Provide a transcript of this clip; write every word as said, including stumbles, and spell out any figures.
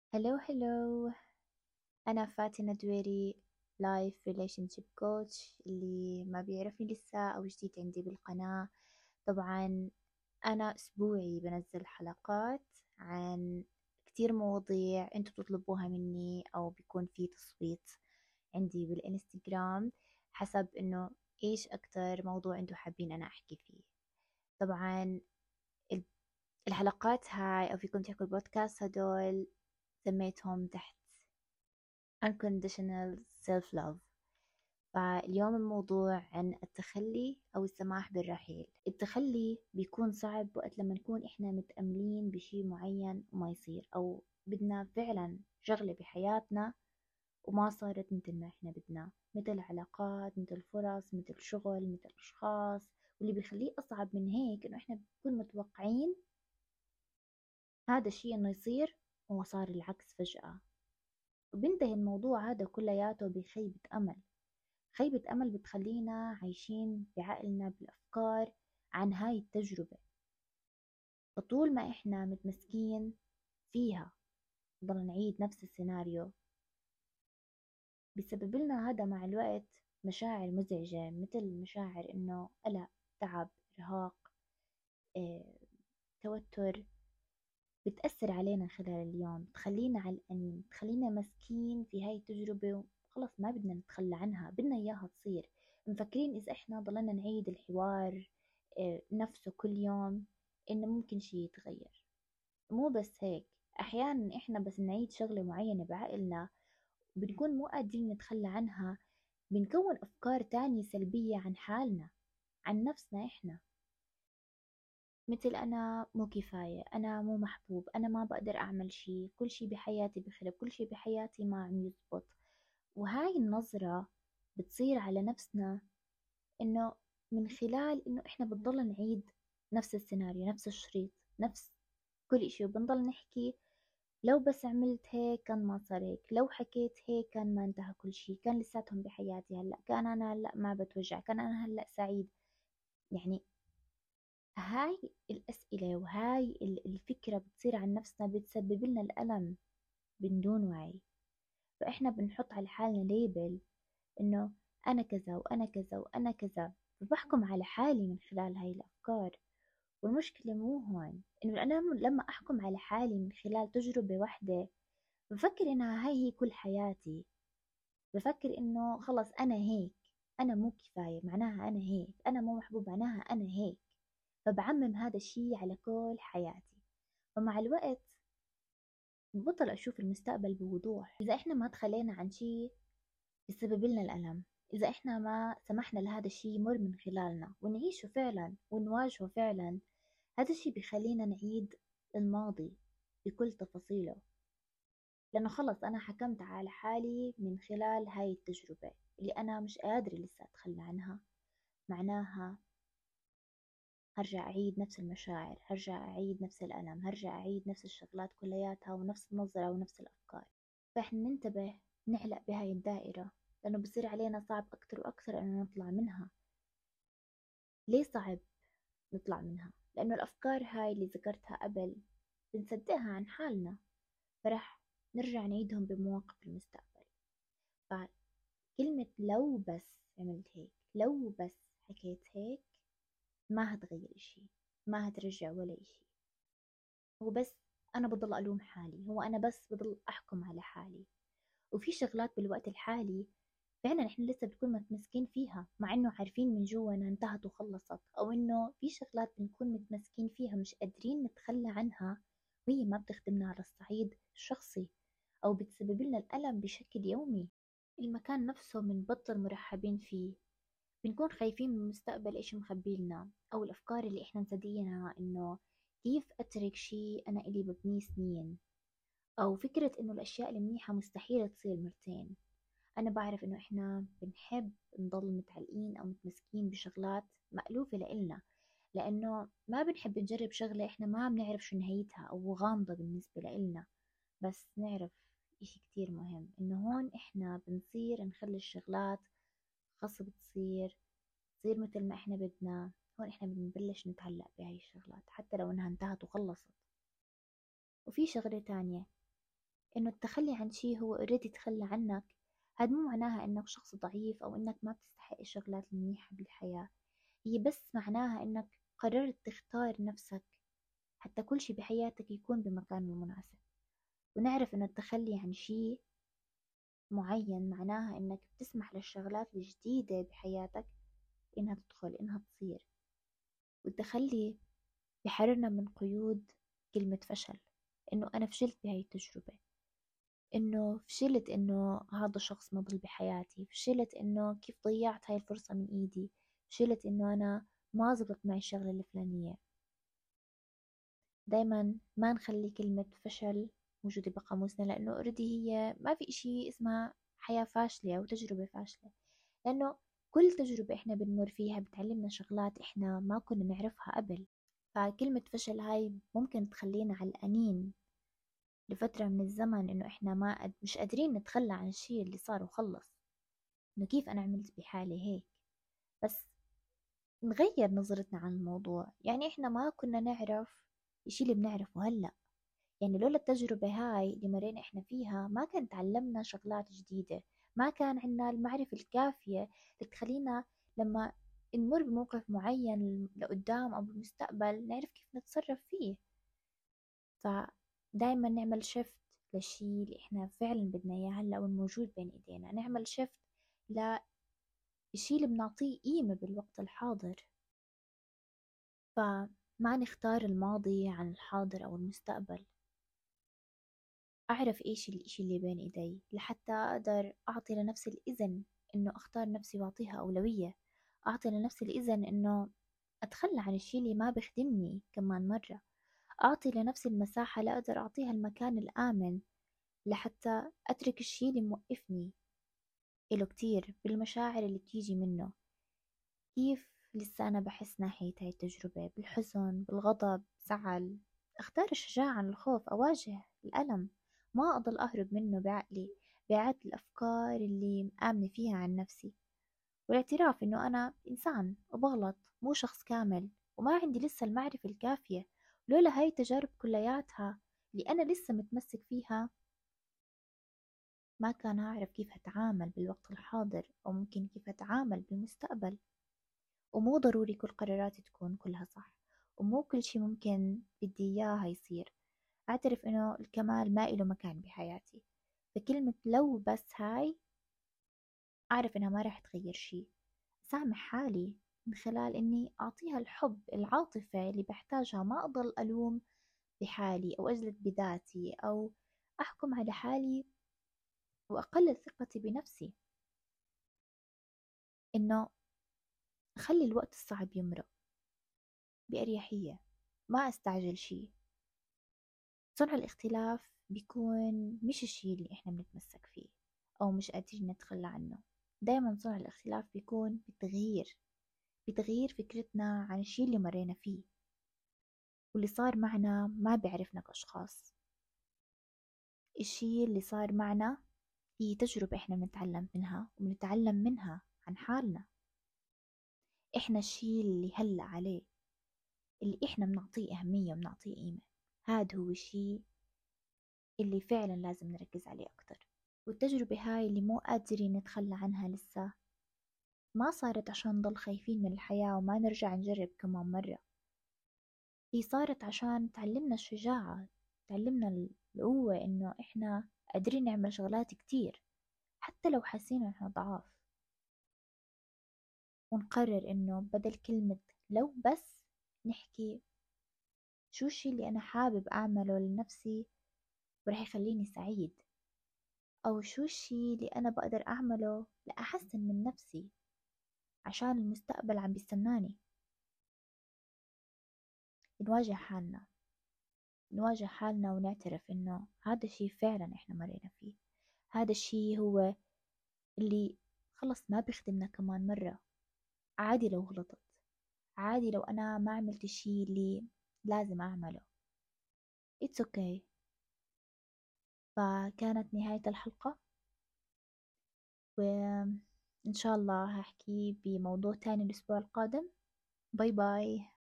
هلو هلو. أنا فاتنة دويري، لايف ريليشن شيب كوتش. اللي ما بيعرفني لسه أو جديد عندي بالقناة، طبعا أنا أسبوعي بنزل حلقات عن كتير مواضيع أنتوا بتطلبوها مني، أو بيكون في تصويت عندي بالإنستغرام حسب إنه إيش أكتر موضوع أنتوا حابين أنا أحكي فيه. طبعا ال- الحلقات هاي أو فيكم تحكوا البودكاست هدول سميتهم تحت unconditional self love. فاليوم الموضوع عن التخلي أو السماح بالرحيل. التخلي بيكون صعب وقت لما نكون إحنا متأملين بشي معين وما يصير، أو بدنا فعلا شغلة بحياتنا وما صارت مثل ما إحنا بدنا، مثل علاقات، مثل فرص، مثل شغل، مثل أشخاص. واللي بيخليه أصعب من هيك إنه إحنا بنكون متوقعين هذا الشي إنه يصير وما صار العكس فجأة، وبينتهي الموضوع هذا كلياته بخيبة أمل. خيبة أمل بتخلينا عايشين بعقلنا بالأفكار عن هاي التجربة، فطول ما إحنا متمسكين فيها نضل نعيد نفس السيناريو. بيسبب لنا هذا مع الوقت مشاعر مزعجة، مثل مشاعر إنه قلق، تعب، إرهاق، آه، توتر. بتأثر علينا خلال اليوم، بتخلينا علقانين، بتخلينا مسكين في هاي التجربة وخلص ما بدنا نتخلى عنها، بدنا إياها تصير. مفكرين إذا إحنا ضلنا نعيد الحوار آه، نفسه كل يوم إنه ممكن شي يتغير. مو بس هيك، أحيانا إحنا بس نعيد شغلة معينة بعقلنا بنكون مو قادرين نتخلى عنها، بنكون أفكار تانية سلبية عن حالنا، عن نفسنا إحنا. مثل أنا مو كفاية، أنا مو محبوب، أنا ما بقدر أعمل شي، كل شي بحياتي بخرب، كل شي بحياتي ما عم يزبط. وهاي النظرة بتصير على نفسنا إنه من خلال إنه إحنا بنضل نعيد نفس السيناريو، نفس الشريط، نفس كل إشي، وبنضل نحكي لو بس عملت هيك كان ما صار هيك، لو حكيت هيك كان ما انتهى كل شي، كان لساتهم بحياتي هلأ، كان أنا هلأ ما بتوجع، كان أنا هلأ سعيد. يعني هاي الأسئلة وهاي ال- الفكرة بتصير عن نفسنا بتسبب لنا الألم من دون وعي. فإحنا بنحط على حالنا ليبل إنه أنا كذا وأنا كذا وأنا كذا، فبحكم على حالي من خلال هاي الأفكار. والمشكلة مو هون، إنه أنا لما أحكم على حالي من خلال تجربة واحدة بفكر إنها هاي هي كل حياتي، بفكر إنه خلص أنا هيك، أنا مو كفاية معناها أنا هيك، أنا مو محبوب معناها أنا هيك. فبعمم هذا الشي على كل حياتي. فمع الوقت ببطل أشوف المستقبل بوضوح. إذا إحنا ما تخلينا عن شي يسبب لنا الألم، إذا إحنا ما سمحنا لهذا الشي يمر من خلالنا ونعيشه فعلا ونواجهه فعلا، هذا الشي بيخلينا نعيد الماضي بكل تفاصيله. لأنه خلص أنا حكمت على حالي من خلال هاي التجربة اللي أنا مش قادرة لسه أتخلى عنها، معناها هرجع أعيد نفس المشاعر، هرجع أعيد نفس الألم، هرجع أعيد نفس الشغلات كلياتها ونفس النظرة ونفس الأفكار. فإحنا ننتبه نعلق بهاي الدائرة، لأنه بصير علينا صعب أكتر وأكتر أنه نطلع منها. ليه صعب نطلع منها؟ لأنه الأفكار هاي اللي ذكرتها قبل بنصدقها عن حالنا، فرح نرجع نعيدهم بمواقف المستقبل. فكلمة لو بس عملت هيك، لو بس حكيت هيك، ما هتغير إشي، ما هترجع ولا إشي. هو بس أنا بضل ألوم حالي، هو أنا بس بضل أحكم على حالي. وفي شغلات بالوقت الحالي فعلا إحنا لسه بنكون متمسكين فيها، مع إنه عارفين من جوا إنها انتهت وخلصت، أو إنه في شغلات بنكون متمسكين فيها مش قادرين نتخلى عنها، وهي ما بتخدمنا على الصعيد الشخصي، أو بتسبب لنا الألم بشكل يومي. المكان نفسه بنبطل مرحبين فيه، بنكون خايفين من المستقبل إيش مخبيلنا، أو الأفكار اللي إحنا مصدقينها إنه كيف أترك شي أنا إلي ببنيه سنين، أو فكرة إنه الأشياء المنيحة مستحيل تصير مرتين. أنا بعرف إنه إحنا بنحب نضل متعلقين أو متمسكين بشغلات مألوفة لإلنا، لأنه ما بنحب نجرب شغلة إحنا ما بنعرف شو نهايتها أو غامضة بالنسبة لإلنا. بس نعرف إشي كتير مهم، إنه هون إحنا بنصير نخلي الشغلات غصب تصير، تصير مثل ما إحنا بدنا. هون إحنا بنبلش نتعلق بهاي الشغلات حتى لو إنها انتهت وخلصت. وفي شغلة تانية، إنه التخلي عن شي هو اوريدي تخلى عنك، هاد مو معناها إنك شخص ضعيف أو إنك ما بتستحق الشغلات المنيحة بالحياة. هي بس معناها إنك قررت تختار نفسك حتى كل شي بحياتك يكون بمكانه المناسب. ونعرف إنه التخلي عن شي معين معناها إنك بتسمح للشغلات الجديدة بحياتك إنها تدخل، إنها تصير. والتخلي بحررنا من قيود كلمة فشل، إنه أنا فشلت بهاي التجربة، إنه فشلت إنه هذا الشخص ما ضل بحياتي، فشلت إنه كيف ضيعت هاي الفرصة من إيدي، فشلت إنه أنا ما زبط معي الشغلة الفلانية. دايما ما نخلي كلمة فشل موجودة بقاموسنا، لأنه اوريدي هي ما في إشي اسمها حياة فاشلة أو تجربة فاشلة، لأنه كل تجربة إحنا بنمر فيها بتعلمنا شغلات إحنا ما كنا نعرفها قبل. فكلمة فشل هاي ممكن تخلينا علقانين لفترة من الزمن، إنه إحنا ما قد مش قادرين نتخلى عن الشي اللي صار وخلص، إنه كيف أنا عملت بحالي هيك. بس نغير نظرتنا عن الموضوع، يعني إحنا ما كنا نعرف الشي اللي بنعرفه هلأ. يعني لولا التجربة هاي اللي مرينا إحنا فيها ما كان تعلمنا شغلات جديدة، ما كان عنا المعرفة الكافية اللي تخلينا لما نمر بموقف معين لقدام أو بالمستقبل نعرف كيف نتصرف فيه. فدايما نعمل شيفت للشي اللي إحنا فعلا بدنا إياه هلأ والموجود بين إيدينا، نعمل شيفت للشي اللي بنعطيه قيمة بالوقت الحاضر. فما نختار الماضي عن الحاضر أو المستقبل. أعرف إيش الإشي اللي بين إيدي لحتى أقدر أعطي لنفسي الإذن إنه أختار نفسي وأعطيها أولوية، أعطي لنفسي الإذن إنه أتخلى عن الشي اللي ما بخدمني كمان مرة، أعطي لنفسي المساحة لأقدر أعطيها المكان الآمن لحتى أترك الشي اللي موقفني. إله كتير بالمشاعر اللي بتيجي منه، كيف لسه أنا بحس ناحية هاي التجربة، بالحزن، بالغضب، زعل. أختار الشجاعة عن الخوف، أواجه الألم، ما أضل أهرب منه بعقلي بإعادة الأفكار اللي مآمنة فيها عن نفسي، والاعتراف إنه أنا إنسان وبغلط، مو شخص كامل وما عندي لسه المعرفة الكافية. لولا هاي التجارب كلياتها اللي أنا لسه متمسك فيها ما كان أعرف كيف أتعامل بالوقت الحاضر، أو ممكن كيف أتعامل بالمستقبل. ومو ضروري كل قراراتي تكون كلها صح، ومو كل شي ممكن بدي إياه يصير. أعترف إنه الكمال ما إله مكان بحياتي، فكلمة لو بس هاي أعرف إنها ما راح تغير شي. سامح حالي من خلال إني أعطيها الحب، العاطفة اللي بحتاجها، ما أضل ألوم بحالي أو أجلد بذاتي أو أحكم على حالي وأقلل ثقتي بنفسي. إنه أخلي الوقت الصعب يمرق بأريحية، ما أستعجل شي. صنع الاختلاف بيكون مش الشي اللي إحنا بنتمسك فيه أو مش قادرين نتخلى عنه. دايما صنع الاختلاف بيكون بتغيير بتغيير فكرتنا عن الشي اللي مرينا فيه واللي صار معنا. ما بيعرفنا كأشخاص، الشي اللي صار معنا هي تجربة إحنا بنتعلم منها، وبنتعلم منها عن حالنا. إحنا الشي اللي هلأ عليه اللي إحنا بنعطيه أهمية وبنعطيه قيمة، هاد هو الشي اللي فعلا لازم نركز عليه أكتر. والتجربة هاي اللي مو قادرين نتخلى عنها لسه ما صارت عشان نضل خايفين من الحياة وما نرجع نجرب كمان مرة، هي صارت عشان تعلمنا الشجاعة، تعلمنا القوة، إنه إحنا قادرين نعمل شغلات كتير حتى لو حاسين إحنا ضعاف. ونقرر إنه بدل كلمة لو بس نحكي شو الشي اللي أنا حابب أعمله لنفسي ورح يخليني سعيد، أو شو الشي اللي أنا بقدر أعمله لأحسن من نفسي عشان المستقبل عم بيستناني. نواجه حالنا نواجه حالنا ونعترف إنه هذا الشي فعلا إحنا مرينا فيه، هذا الشي هو اللي خلص ما بيخدمنا كمان مرة. عادي لو غلطت، عادي لو أنا ما عملت الشي اللي لازم أعمله. It's okay. فكانت نهاية الحلقة، وإن شاء الله هحكي بموضوع تاني الأسبوع القادم. باي باي.